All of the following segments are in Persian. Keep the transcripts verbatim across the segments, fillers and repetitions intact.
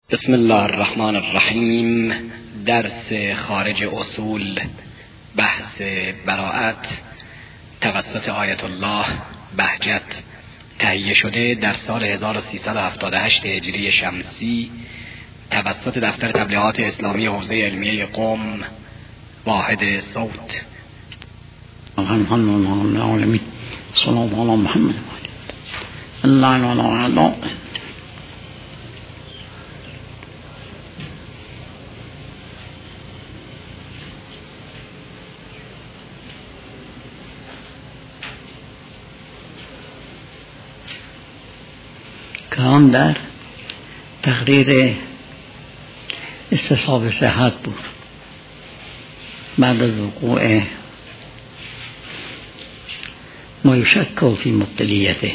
بسم الله الرحمن الرحیم. درس خارج اصول، بحث براءت توسط آیت الله بهجت، تهیه شده در سال هزار و سیصد و هفتاد و هشت هجری شمسی توسط دفتر تبلیغات اسلامی حوزه علمیه قم، واحد صوت. العالمین صلی الله علی محمد الله الله. کلام در تقریر استصحاب صحت بود بعد از وقوع ما یشک فی مبتلیته.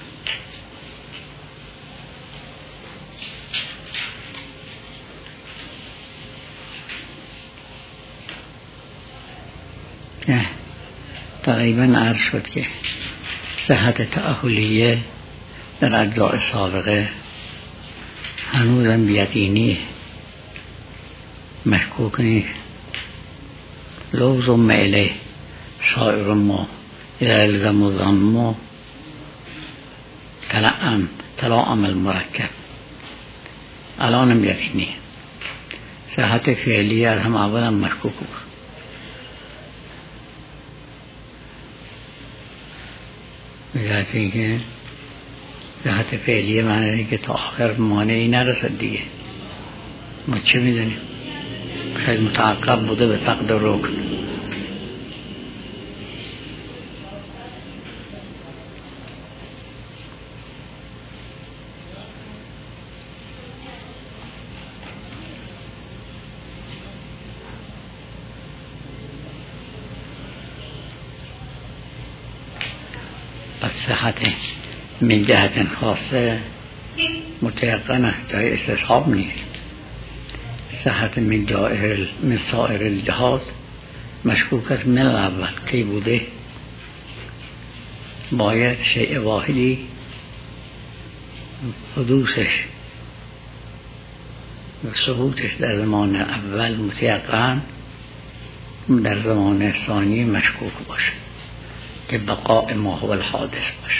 تقریبا عرض شد که صحت تأهلیه در اجزاء سابقه هنوزم بیقینی مشکوک نیست. لوز و میله شاعر ما الالزم و ضم تلعم تلاعم المرکب الانم بیقینی. صحت فعلی از هم اولم مشکوک بود. بذات اینکه صحت فعلیه معنی که تا آخر مانعی نرسد دیگه. ما چه میدونیم؟ شاید متعقب بوده به فقد رکن. پس صحت من جهت خاصه متيقن است، جای استصحاب نیست. صحت من جائر من سائر الجهات مشکوک است. من اول کی بوده باید شیء واحدی حدوثش و ثبوتش در زمان اول متيقن، در زمان ثانی مشکوک باشه که بقاء ما هو الحادث باشه.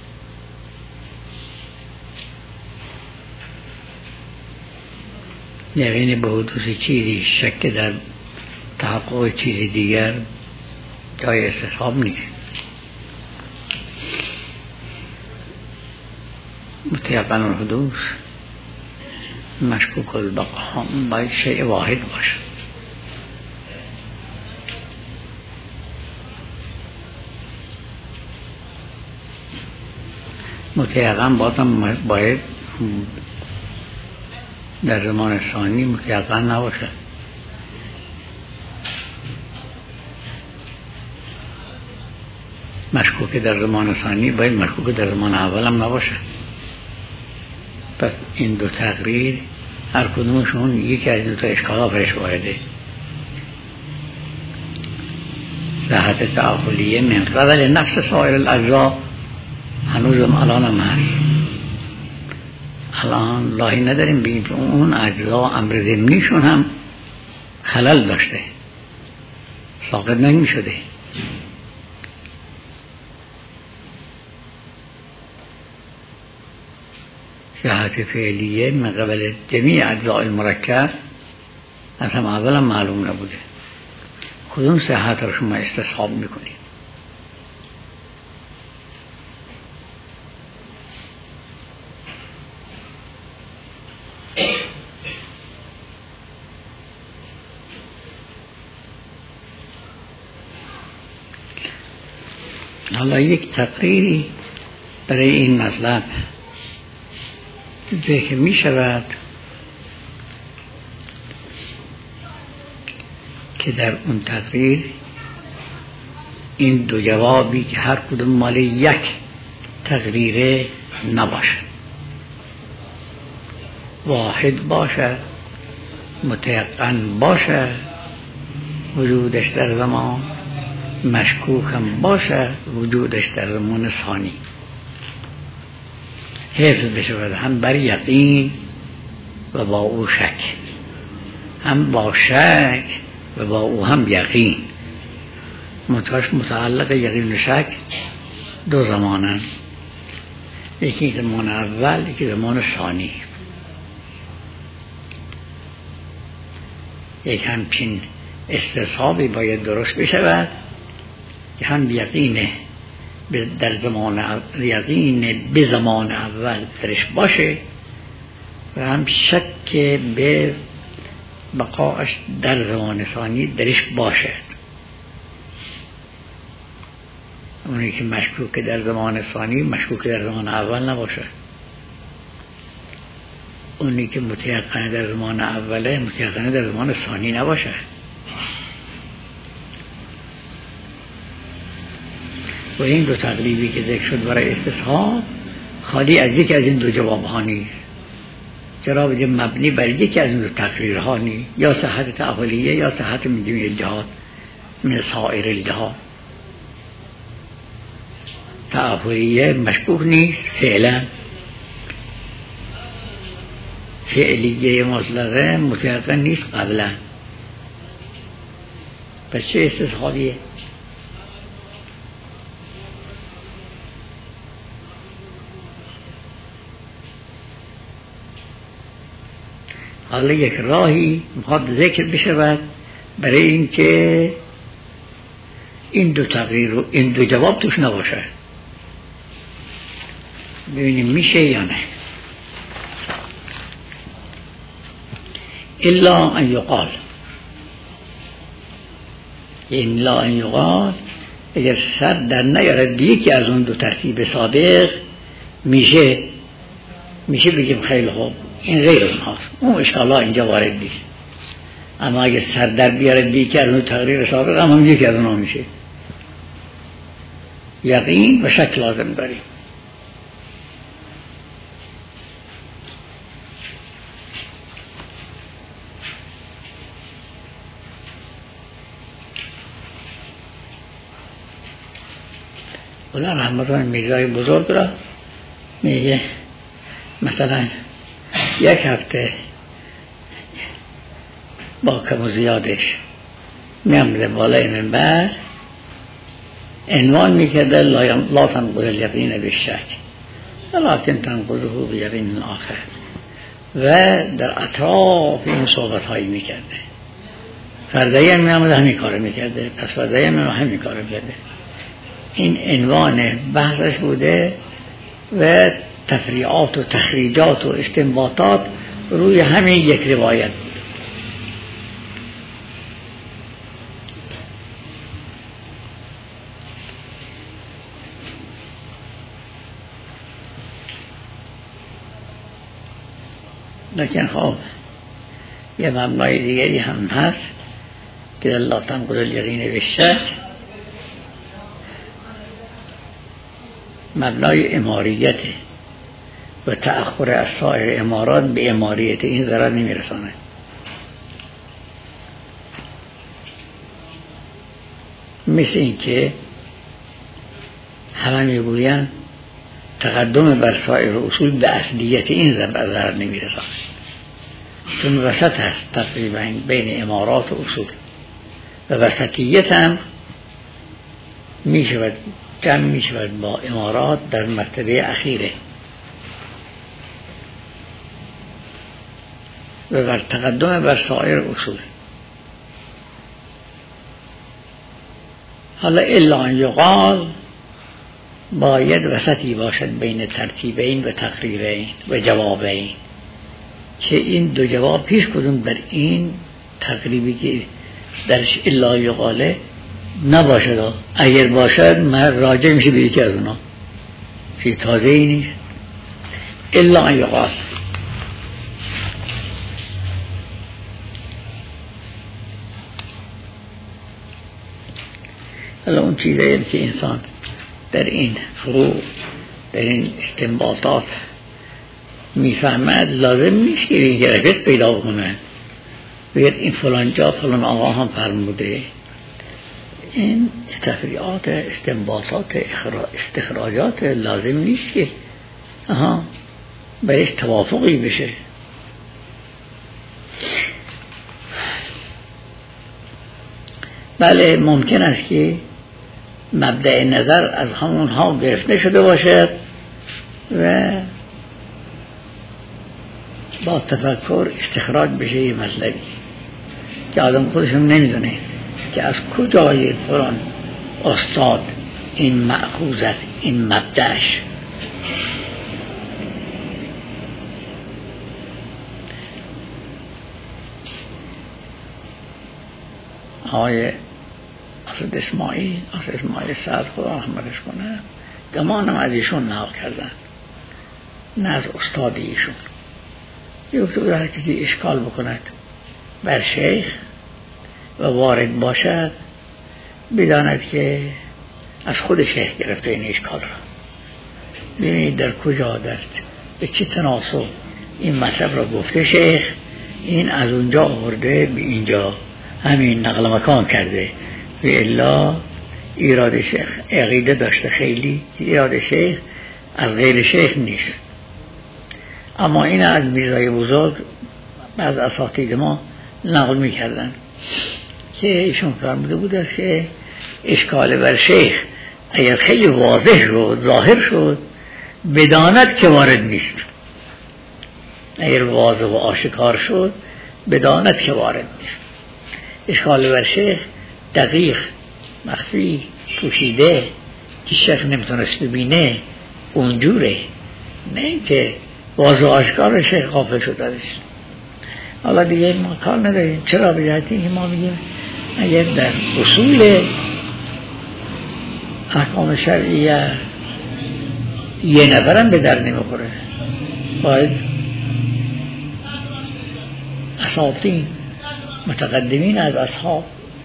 یعنی به حدوث چیزی شک در تحقق چیز دیگر جای استصحاب نیست. متيقن الحدوث مشکوک البقاء باید شیء واحد باشه. متيقن بازم باید در زمان ثانی متيقن نباشه. مشکوک در زمان ثانی باید مشکوک در زمان اول هم نباشه. پس این دو تقریر هر کدومشون یکی از دو تا اشکالات برش وارده. صحت تأهلیه من قبل نفس سایر الاجزا هنوزم الان هم هست. الان لاهی نداریم بگیم که اون اجزا امر ضمنیشون هم خلل داشته، ساقط نمی شده. صحت فعلیه من قبل جمیع اجزاء المرکب از هم اول هم معلوم نبوده. کدوم صحت رو شما استصحاب میکنید؟ حالا یک تقریری برای این مطلب ذکر می شود که در اون تقریر این دو جوابی که هر کدوم مال یک تقریره نباشه، واحد باشه، متيقن باشه، وجودش در زمان مشکوک هم باشه، وجودش در زمان ثانی. حفظ بشود هم بر یقین و با او شک، هم با شک و با او هم یقین. منتهاش متعلق یقین و شک دو زمانن، یکی زمان اول یکی زمان ثانی. یک همچین استصحابی باید درست بشود که هم یقینه در زمان اول، یقین به زمان اول درش باشه و هم شک به بقاش در زمان ثانی درش باشه. اونی که مشکوک در زمان ثانی مشکوک در زمان اول نباشه، اونی که متیقن در زمان اوله متیقن در زمان ثانی نباشه. و این دو تقریبی که ذکر شد برای استصحاب خالی از یک از این دو جواب ها نیست، چرا بگه مبنی بر یکی از این دو تقریرها نیست، یا صحت تعالیه یا صحت من جمعی الجهات من سایر الجهات. تعالیه مشکوک نیست فعلا، فعلیه مطلقه متیقن نیست قبلا. پس چه استصحابیه؟ حالا یک راهی میخواد ذکر بشود برای اینکه این دو تغییر و این دو جواب توش نباشه، ببینیم میشه یا نه. الا ان یقال، الا ان یقال اگر سر در نیارد یکی از اون دو ترتیب سابق میشه میشه بگیم خیلی خوب این غیر اونهاست، اون اشکالا اینجا وارد نیست. اما اگه سر در بیارد یکی از اون تقریر سابق هم, هم یکی از اونها میشه. یقین و شک لازم داریم. اولا رحمتان میرزای بزرگ را میگه مثلا یک هفته با کم و زیادش میامده بالای منبر عنوان میکرده لا تنقض الیقین بالشک ولکن تنقضه بیقین آخر، و در اطراف این صحبت هایی میکرده. فردایی هم میامده همین کار میکرده، پس فردایی هم همین کار میکرده. این عنوان بحثش بوده و تفریعات و تخریجات و استنباطات روی همین یک روایت بود. لیکن خب یه مبنای دیگری هم هست که لا تنقض الیقین بالشک، مبنای اماریته و تأخر از سایر امارات به اماریت این ضرر نمیرسانه. مثل این که همه میگوین تقدم بر سایر اصول به اصلیت این ضرر نمیرسانه، چون وسط هست تقریبا بین امارات و اصول، و وسطیت هم میشود جمع میشود با امارات در مرتبه اخیره و بر تقدم بر سایر اصول. حالا الا ان یقال باید وسطی باشد بین ترتیبین و تقریرین و جوابین، که این دو جواب پیش کدوم در این تقریبی که درش الا یقاله نباشد. اگر باشد من راجع میشه به یکی از اونا، چیز تازه ای نیست. الا ان یقال حالا اون چیزایی که انسان در این فروع در این استنباطات میفهمد لازم نیست که این حرکت پیدا کنه بگید این فلان جا فلان آقا هم فرموده. این تفریعات استنباطات استخراجات لازم نیست که آها برش توافقی بشه. بله ممکن است که مبدأ نظر از همونها گرفته شده باشد و با تفکر استخراج بشه یه مطلبی که آدم خودشون نمیدونه که از کجای فلان استاد این مأخوذ است، این مبدأش. آقای اسد اسماعیل اسد اسماعیل سعد خدا رحمتش کنه گمانم از ایشون نقل کردن، نه از استاد ایشون. یه وقت در کسی اشکال بکند بر شیخ و وارد باشد بداند که از خود شیخ گرفته این اشکال را. ببینید در کجا در به چه تناسب این مطلب را گفته شیخ، این از اونجا آورده به اینجا همین نقل مکان کرده. و الا ایراد شیخ عقیده داشته خیلی که ایراد شیخ از غیر شیخ نیست، اما این از میرزای بزرگ از اساتید ما نقل میکردن که ایشون فرموده بود است که اشکال بر شیخ اگر خیلی واضح شد ظاهر شد بداند که وارد نیست، اگر واضح و آشکار شد بداند که وارد نیست. اشکال بر شیخ دقیق مخفی پوشیده که شیخ نمیتونست ببینه اونجوره، نه که واضح و آشکار شیخ غافل شده است. حالا دیگه ما کار نداریم. چرا بجهتی که ما میگیم اگر در اصول احکام شرعیه یه نفرم به در نمیخوره، باید اساطین متقدمین از اصحاب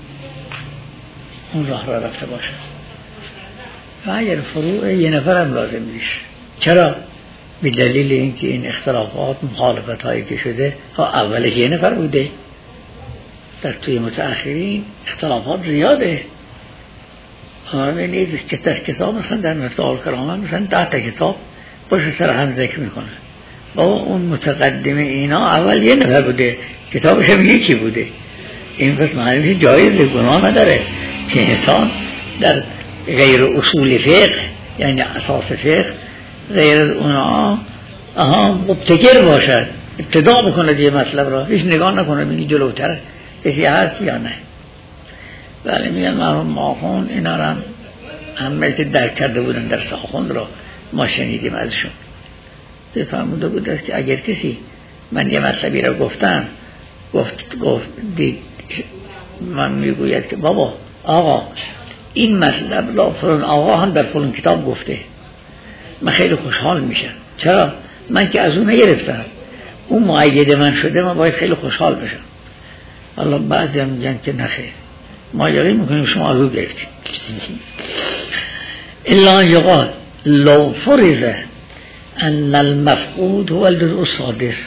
اون راه را رفته باشه و اگر فروع یه نفرم لازم نیست. چرا؟ به دلیل اینکه این اختلافات مخالفت هایی که شده ها اولش یه نفر بوده، در توی متأخرین اختلافات زیاده. همه نیست که در کتاب مثلا در مثال کرامه مثلا ده تا کتاب باشه سر هم ذکر میکنه با اون متقدم اینا اول یه نفر بوده، کتابش هم یکی بوده. این پس معنیش جایز گناه نداره که انسان در غیر اصول فقه یعنی اساس فقه غیر اونا آها مبتکر باشد، ابتدا بکنه یه مطلب را هیچ نگاه نکنه بینی جلوتر کسی هست یا نه. ولی میگن مرحوم ماخون اینا را همه که درک کرده بودن در ساخون را ما شنیدیم ازشون. فرموده بود است که اگر کسی من یه مطلبی را گفتم گفت گفت دید من میگوید که بابا آقا این مطلب لا فلان آقا هم در فلان کتاب گفته، من خیلی خوشحال میشم. چرا؟ من که از اون نگرفتم، اون معید من شده، من باید خیلی خوشحال بشم. حالا بعضی هم میگن که نخیر ما یقین میکنیم شما از اون گرفتیم. الا یقال لو فرض ان المفقود هو الجزء السادس،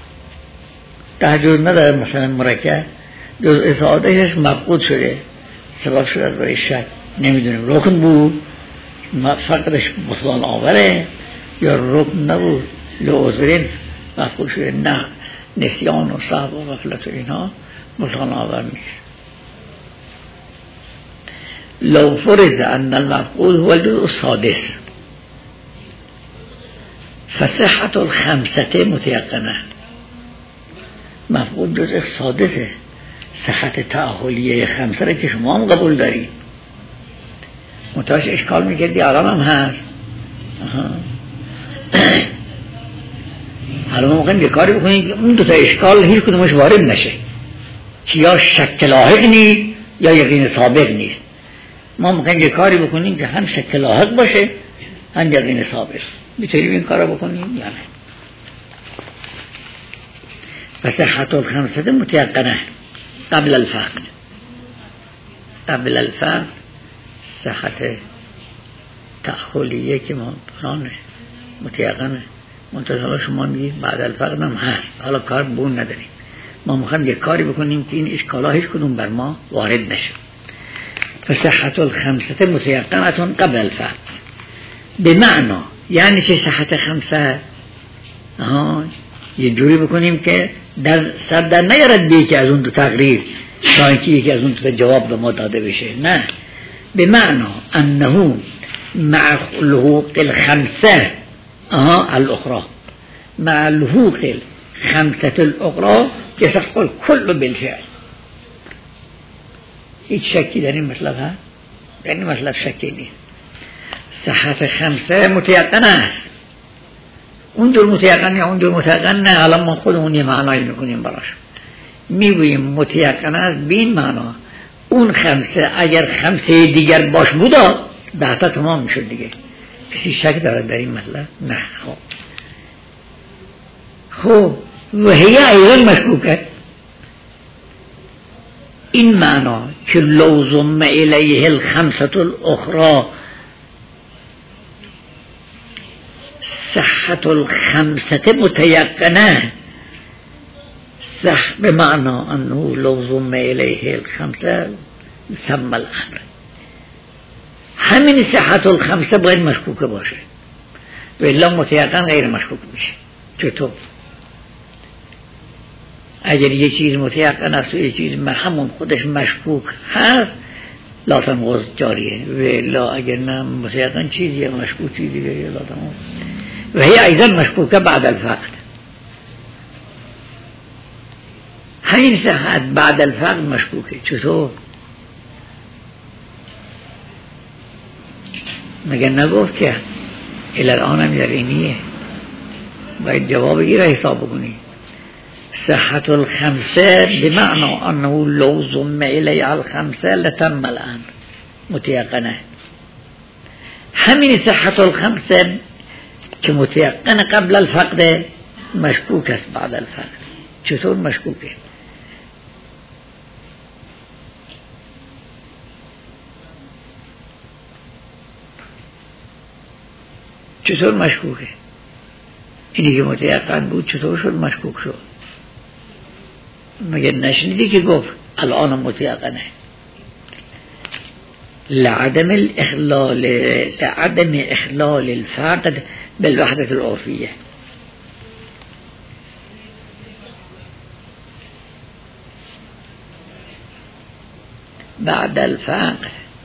تحجر نداره مثلا مرکب جزء سادسش مفقود شده سبب شده برای شک، نمیدونیم رکن بود فقرش بطلان آوره یا رکن نبود لعذرین مفقود شده، نه نسیان و صحب و غفلت و اینها بطلان آور نیست. لو فرض ان المفقود هو الجزء السادس فصحت الخمسه متيقنه، مفقود جزء سادسه، صحت تأهلیه خمسه را که شما هم قبول دارید متاش اشکال میکردی الان هم هست. حالا ما ممکن یه کاری بکنید اون دو تا اشکال هیچ کدومش وارد نشه که یا شک لاحق نیست یا یقین سابق نیست. ما ممکن یه کاری بکنیم که هم شک لاحق باشه هم یقین سابق. میتونیم این کار رو بکنیم یا نه؟ فصحت الخمسه متيقنه قبل الفقد، قبل الفقد صحت تأهلیه که ما پرانه متيقنه منتظر شما میگید بعد الفقد هم هست. حالا کار بون نداریم، ما میخوایم یک کاری بکنیم که این اشکالا هیچ کدوم بر ما وارد نشه. فصحت الخمسه متيقنه قبل الفقد به معنا یعنی چه صحت خمسه؟ آها یه جوری بکنیم که در سر در نیارد به یکی از اون دو تقریر تا اینکه یکی از اون دو جواب به ما داده بشه. نه، به معنا انه مع لحوق الخمسه آها الاخرى مع لحوق الخمسه الاخرى يصح الكل بالفعل. هیچ شکی در این مطلب هست؟ در این مطلب شکی نیست. صحت خمسه متیقن است. اون دور متیقن یا اون دور متیقن نه، الان ما خودمون یه معنایی میکنیم براش، میگوییم متیقن است بین معنا اون خمسه اگر خمسه دیگر باش بودا ده تا تمام میشد دیگه. کسی شک دارد در این مطلب؟ نه. خب خب و هی ایضا مشکوکه این معنا که لو ضم الیه الخمسه الاخرى صحت الخمسه متیقنه، صح به معنا انه لو ضم الیه الخمسه سمى الامر. همین صحت الخمسه باید مشکوکه باشه و الا متیقن غیر مشکوک میشه. چطور؟ اگر یه چیز متیقن است و یه چیز همون خودش مشکوک هست لا تنقض جاریه و لا اگر نه متیقن چیزی مشکوک چیزی لا تنقض و هی ایضا مشکوکه بعد الفقد. همین صحت بعد الفقد مشکوکه. چطور؟ مگر نگفت که الان هم یقینیه، باید جواب ای را حساب بکنی. صحت الخمسه بمعنى انه لو ضم الیه الخمسه لتم الامر متیقنه. همین صحت الخمسه که متیقن قبل الفقد مشکوک است بعد الفقد. چطور مشکوکه؟ چطور مشکوکه؟ اینی که متیقن بود چطور شد مشکوک شد؟ مگر نشنیدی که گفت الان متیقنه؟ لعدم الاخلال لعدم اخلال الفقد بالوحدة العرفية. بعد الفقد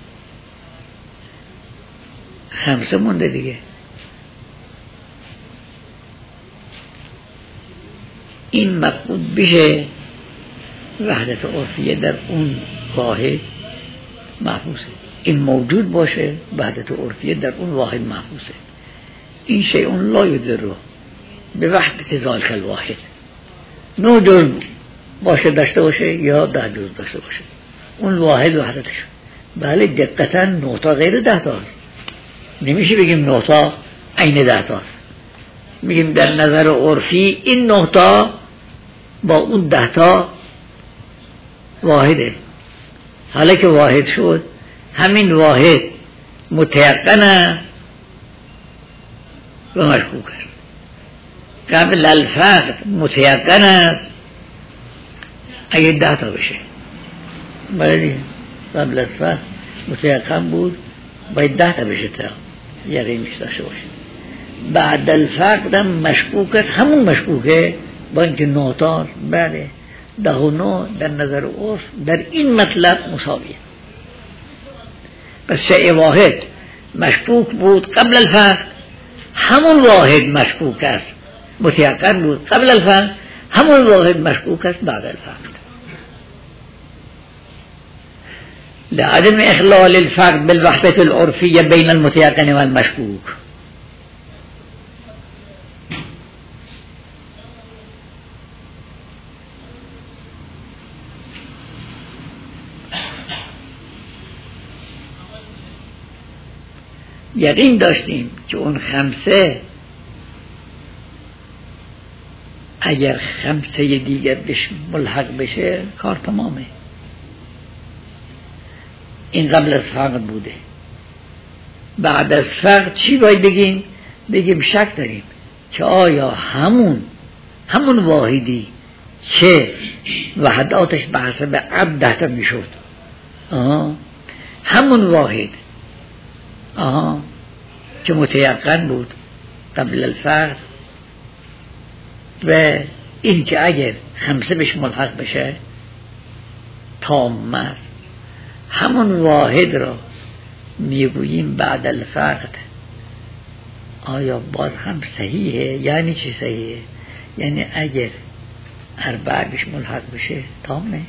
خمسه مونده دیگه. این مفقود بشه وحدت عرفیه در اون واحد محفوظه، این موجود باشه وحدت عرفیه در اون واحد محفوظه. این شیء اون لا یضر به وحدت ذالک الواحد. نو جز باشه داشته باشه یا ده جز داشته باشه اون واحد وحدتش. بله دقیقاً نوتا غیر ده تاست، نمیشه بگیم نوتا عین ده تاست. میگیم در نظر عرفی این نوتا با اون ده تا واحده. حالا که واحد شد همین واحد متیقنه و مشکوک است. قبل الفقد متیقن است اگه ده تا بشه. بله قبل الفقد متیقن بود باید ده تا بشه تا یقین میشه داشته باشه. بعد الفقد هم مشکوک است، همون مشکوکه با اینکه نوتار. بله ده و نو در نظر عرف در این مطلب مساویه. پس شیء واحد مشکوک بود قبل الفقد، همون واحد مشکوک است متیقن بود قبل الفقد، همون واحد مشکوک است بعد الفقد. لعدم اخلال الفقد بالوحدة العرفية بين المتيقن والمشكوك. یقین داشتیم که اون خمسه اگر خمسه دیگر بش ملحق بشه کار تمامه. این قبل از فقد بوده. بعد از فقد چی باید بگیم؟ بگیم شک داریم که آیا همون همون واحدی که وحداتش به حسب عد ده تا میشد، آها همون واحد آها که متیقن بود قبل الفقد و این که اگر خمسه بهش ملحق بشه تام است. همون واحد را میگوییم بعد الفقد. آیا باز هم صحیحه؟ یعنی چی صحیحه؟ یعنی اگر اربع بهش ملحق بشه تامه.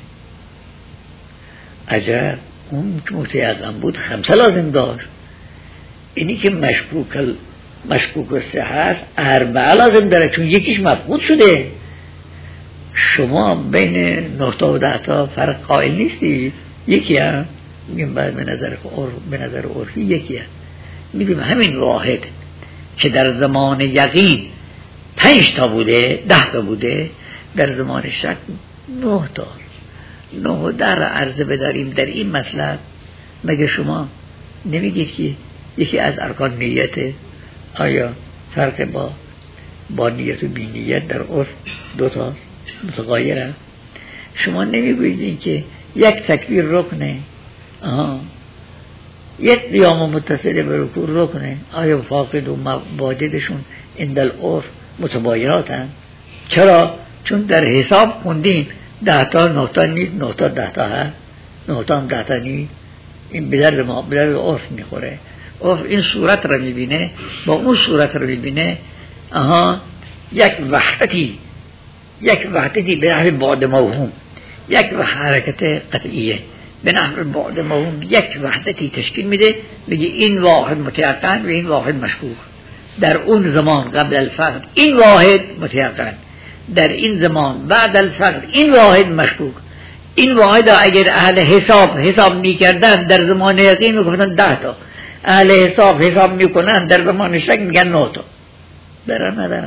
اگر اون که متیقن بود خمسه لازم داشت. اینی که مشکوک مشکوک الصحه است اربعه لازم داره چون یکیش مفقود شده. شما بین نه تا و ده تا فرق قائل نیستی، یکی هم میگیم باید به نظر عرف به نظر عرفی یکی هم میگیم همین واحد که در زمان یقین پنج تا بوده ده تا بوده در زمان شک نه تا. نه در عرضه بداریم در این مطلب. مگه شما نمیگید که یکی از ارکان نیته؟ آیا فرق با با نیت و بی نیت در عرف دو تا متغایره؟ شما نمیگویید که یک تکبیر رکنه، آها یک قیام متصل به رکوع رکنه. آیا فاقد و واجدشون اندل عرف متبایناتن؟ چرا؟ چون در حساب خوندیم ده تا نه تا نیست، نه تا ده تا هست، نه تا هم ده تا نیست. این به درد ما به درد عرف میخوره. عرف این صورت رو میبینه با اون صورت رو میبینه. آها یک وحدتی یک وحدتی به نحو بعد موهوم، یک حرکت قطعیه به نحو بعد موهوم یک وحدتی تشکیل میده. میگه این واحد متیقن و این واحد مشکوک. در اون زمان قبل الفقد این واحد متیقن، در این زمان بعد الفقد این واحد مشکوک. این واحد اگر اهل حساب حساب میکردن در زمان یقین میگفتن ده تا، اهل حساب حساب میکنن در زمان شک میگن نه تا. برای نداره.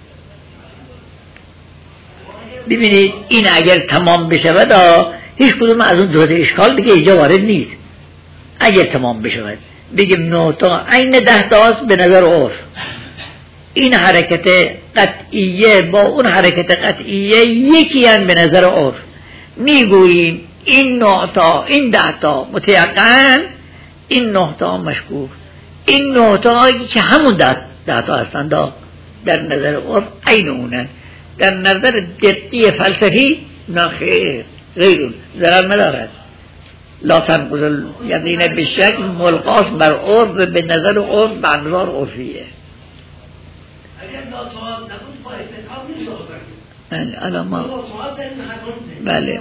ببینید این اگر تمام بشود هیچ کدوم از اون جهت اشکال دیگه اینجا وارد نیست. اگر تمام بشود بگیم نه تا عین ده تاست به نظر عرف، این حرکت قطعیه با اون حرکت قطعیه یکی هم به نظر عرف. میگوییم این نه تا این ده تا متیقن، این نه تا مشکوک. این نه تا که همون ده, ده تا هستند در نظر عرف عین اونن. در نظر دقیق فلسفی نه خیر غیر ضرر ندارد. لا تنقض یقین بالشک ملقاس بر عرف و به نظر عرف به انظار عرفیه. الان ما بله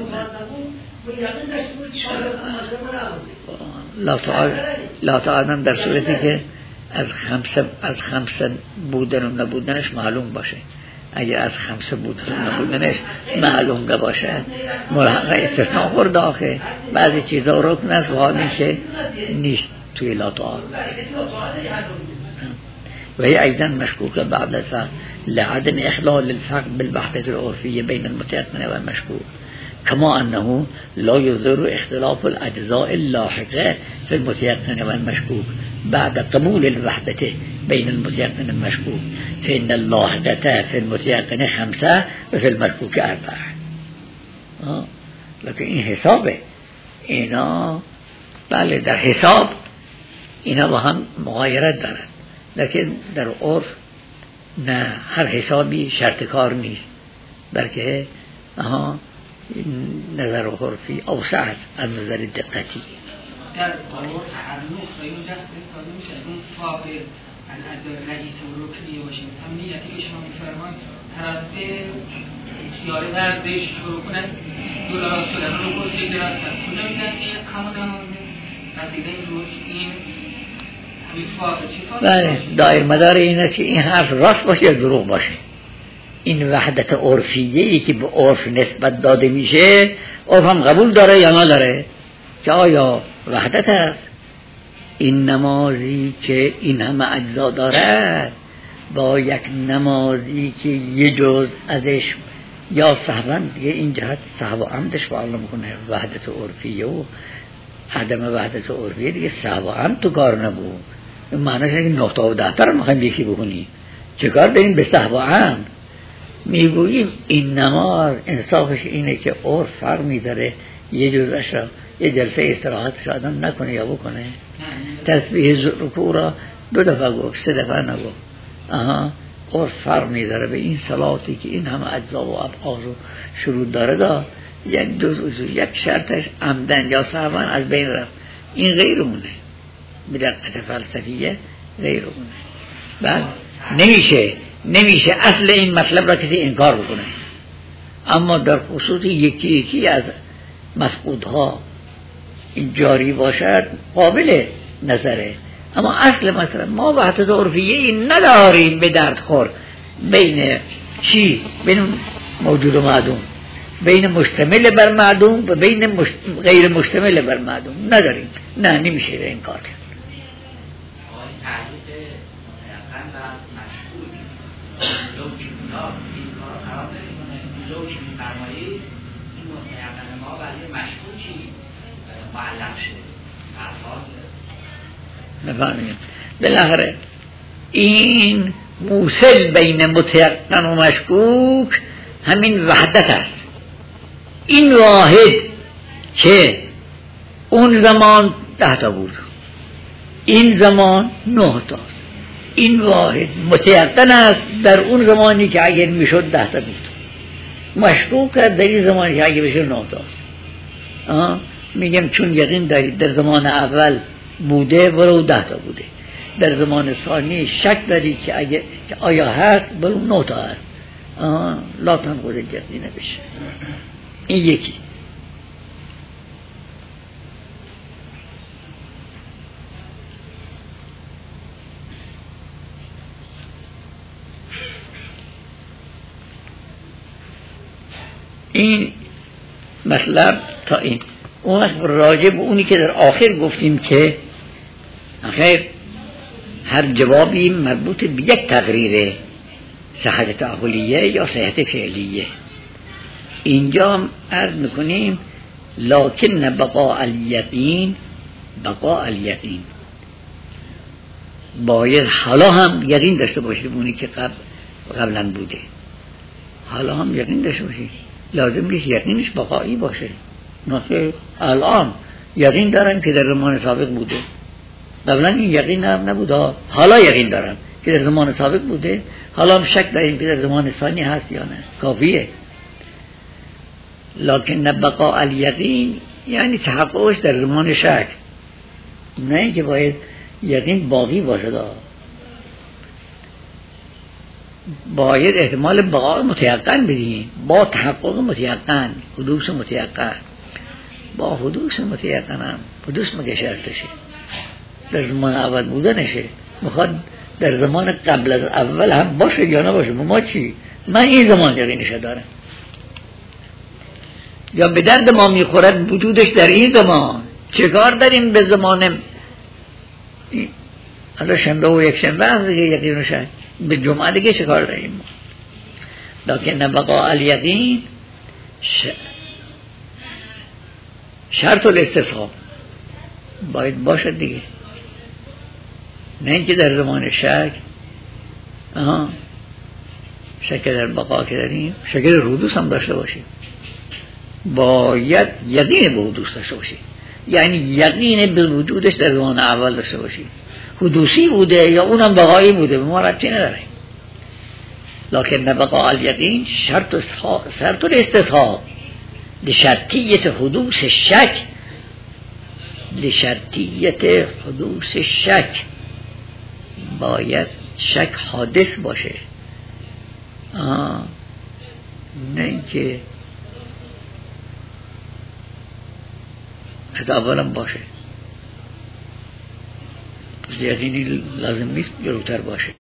لا تعالی لا تعالی در صورتی که از خمسه از خمسه بودن و نبودنش معلوم باشه. اگر از خمسه بودن و نبودنش معلوم باشه ملحق استثناء خورد آخه بعضی چیزا رکن است و حالی که نیست توی لا تعالی. وهي أيضا مشكوكة بعد الفقد لعدم إخلال الفقد بالوحدة العرفية بين المتيقن والمشكوك، كما أنه لا يضر اختلاف الأجزاء اللاحقة في المتيقن والمشكوك بعد قبول الوحدة بين المتيقن والمشكوك، فإن اللاحقة في المتيقن خمسة وفي المشكوك أربعة. آه. لكن این حسابه اینا بله در حساب اینا با هم مغایرت دارد، لیکن در عرف نه، هر حسابی شرط کار نیست، بلکه آها نظر عرفی اوسع است از نظر دقتی. در عرف هر نقطه اینجا استفاده میشه اون فاقد از از رئیس و رکنی باشه. مثلا نیتی که شما میفرمان طرف اختیار ورزش شروع کنن دلار شدن رو گفته گرفتن چون نمیدن این همون همون رسیده این روش این بله دایر مدار اینه که این حرف راست باشه یا دروغ باشه. این وحدت عرفیه‌ای که به عرف نسبت داده میشه عرف هم قبول داره یا نداره که آیا وحدت است؟ این نمازی که این همه اجزا داره با یک نمازی که یه جز ازش یا سهوا دیگه این جهت سهو و عمدش فعال میکنه. وحدت عرفیه و عدم وحدت عرفیه دیگه سهو و عمد تو کار نبود. معنیش اینه که نقطه و دهتر رو میخوایم یکی بکنی چه کار داریم به سهو و عمد. میگوییم این نماز انصافش اینه که عرف فرق میذاره یه جزش را یه جلسه استراحتش آدم نکنه یا بکنه. تسبیح رکوع را دو دفعه گفت سه دفعه نگفت. آها عرف فرق می‌داره به این صلاتی که این همه اجزا و ابعاد رو شروط داره دا یک دو یک شرطش عمدن یا سهوا از بین رفت، این غیرمونه به دقت فلسفیه غیرمونه. بعد نمیشه نمیشه اصل این مطلب را کسی انکار بکنه، اما در خصوص یکی یکی از مفقودها این جاری باشد قابل نظره، اما اصل مثلا ما وحدت عرفیه این نداریم به درد خور بین چی؟ بین موجود و معدوم، بین مشتمل بر معدوم و بین مش... غیر مشتمل بر معدوم نداریم. نه نمیشه این کار کرد. نفهمید بالاخره این موصل بین متیقن و مشکوک همین وحدت است. این واحد که اون زمان ده تا بود، این زمان نه تاست، این واحد متیقن است در اون زمانی که اگر میشد ده تا بود، مشکوک است در این زمانی که اگر بشه نه تاست. میگم چون یقین دارید در زمان اول بوده برو ده تا بوده، در زمان ثانی شک داری که اگه که آیا هست برو نه تا هست. آه لا تنقض الجزمی نبشه. این یکی. این مطلب تا این. اون وقت راجع به اونی که در آخر گفتیم که آخر هر جوابی مربوط به یک تقریر صحت تعقلیه یا صحت فعلیه. اینجا هم عرض میکنیم لکن بقاء الیقین بقاء الیقین، باید حالا هم یقین داشته باشید اونی که قبل قبلا بوده، حالا هم یقین داشته باشید، لازم نیست یقینش بقایی باشه. مثل الان یقین دارم که در زمان سابق بوده، قبلا این یقین هم نبوده، حالا یقین دارم که در زمان سابق بوده، حالا هم شک داریم که در زمان ثانی هست یا نه، کافیه. لکن بقاء الیقین یعنی تحققش در زمان شک، نه اینکه باید یقین باقی باشه، باید احتمال بقاء متیقن بدیم با تحقق متیقن، حدوث متیقن. با حدوث متیقن هم حدوث مگه شرطشه، در زمان اول بودنشه، میخواد در زمان قبل از اول هم باشه یا نباشه، ما چی؟ من این زمان یقینش دارم، یا به درد ما میخورد وجودش در این زمان، چه کار داریم به زمان حالا شنبه و یک شنبه هست دیگه یقینش هست، به جمعه دیگه چه کار داریم؟ لکن بقاء الیقین ش... شرط الاستصحاب باید باشد دیگه، نه اینکه در زمان شک آها شک در بقا که داریم، شک در حدوث هم داشته باشیم، باید یقین به حدوث داشته باشیم، یعنی یقین به وجودش در زمان اول داشته باشیم، حدوثی بوده یا اونم بقایی بوده به ما ربطی نداره. لکن بقاء الیقین شرط شرط الاستصحاب لشرطیت حدوث شک، لشرطیت حدوث شک باید شک حادث باشه، آه. نه اینکه از اولم باشه، یقینی لازم نیست جلوتر باشه.